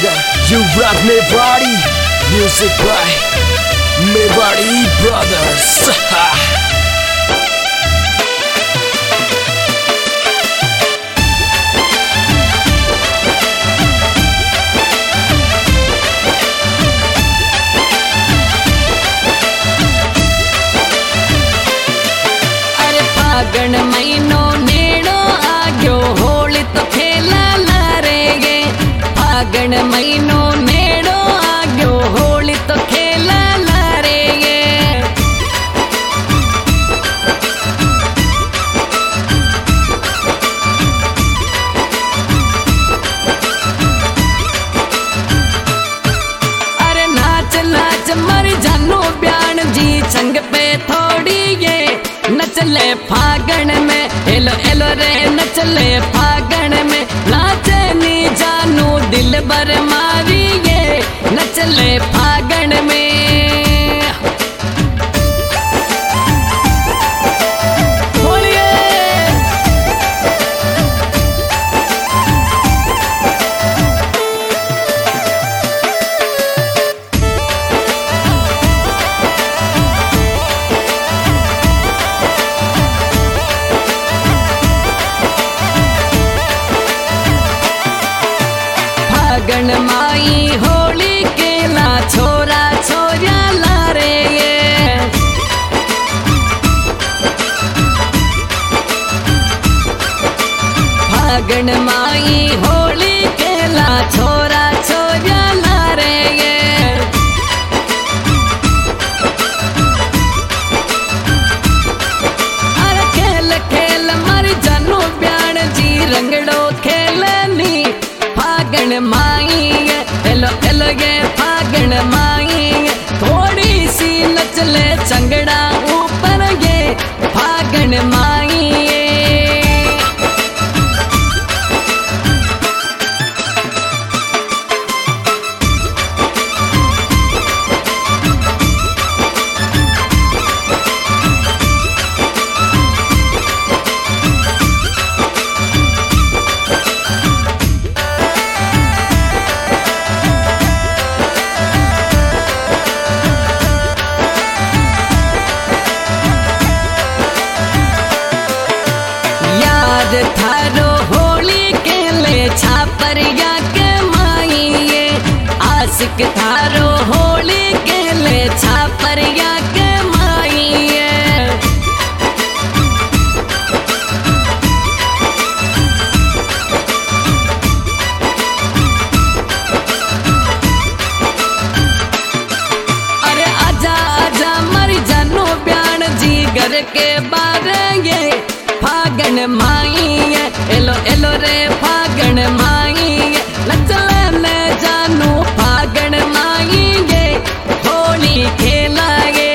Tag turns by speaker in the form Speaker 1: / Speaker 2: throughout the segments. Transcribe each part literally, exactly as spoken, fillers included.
Speaker 1: You rock me body, music by me body brothers.
Speaker 2: फागण महीनो नेड़ो आग्यो होली तो खेला लारेगे। फागण महीनो नेड़ो आग्यो होली तो खेला लारेगे। अरे नाच नाच मर जानू ब्यान जी संग पे थोड़ी ये नचले फागण में एलो एलो रे नचले फागण में नाचे नी जानू दिल भर मारी ये नचले फागण में। फागण माई होली केला छोरा छोरिया लारे ये। फागण माई होली केला छोरा छोरिया लारे ये। अरे खेल खेल मर जानू ब्यान जी रंगड़ो खेलनी फागण माई एलो एलो ये फागण माई थोड़ी सी नचले चंगड़ा ऊपर ये फागण माई। थारो होली के ले छापरिया के माई ये आशिक थारो होली के ले छापरिया के माई ये। अरे आजा आजा मर जानू ब्यान जी घर के बारे ये फागण माई एलो एलो रे फागण माई नचले ने जानू फागण माई ये होली खेला ये।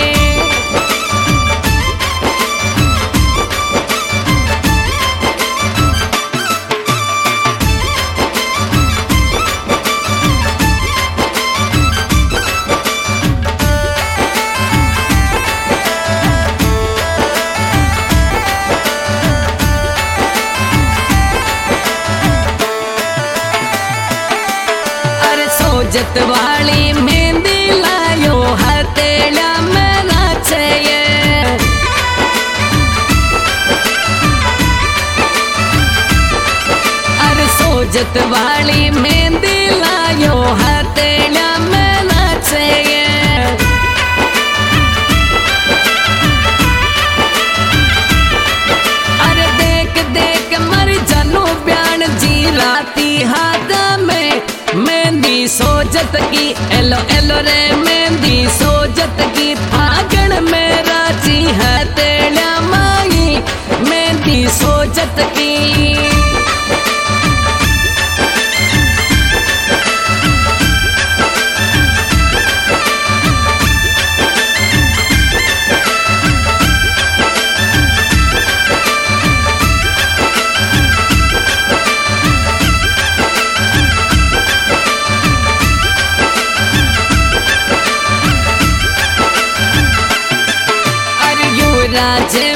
Speaker 2: सोजत वाली मेहंदी लायो हथेलिया में नाचे ये। अरे सोजत वाली मेहंदी लायो हथेलिया में नाचे ये। अरे देख देख मर जानू ब्यान जी राती हाथ में मेहंदी सोजत की एलो एलो रे मेहंदी सोजत की फागण में राजी है तेलिया माई मेहंदी सोजत की। राजे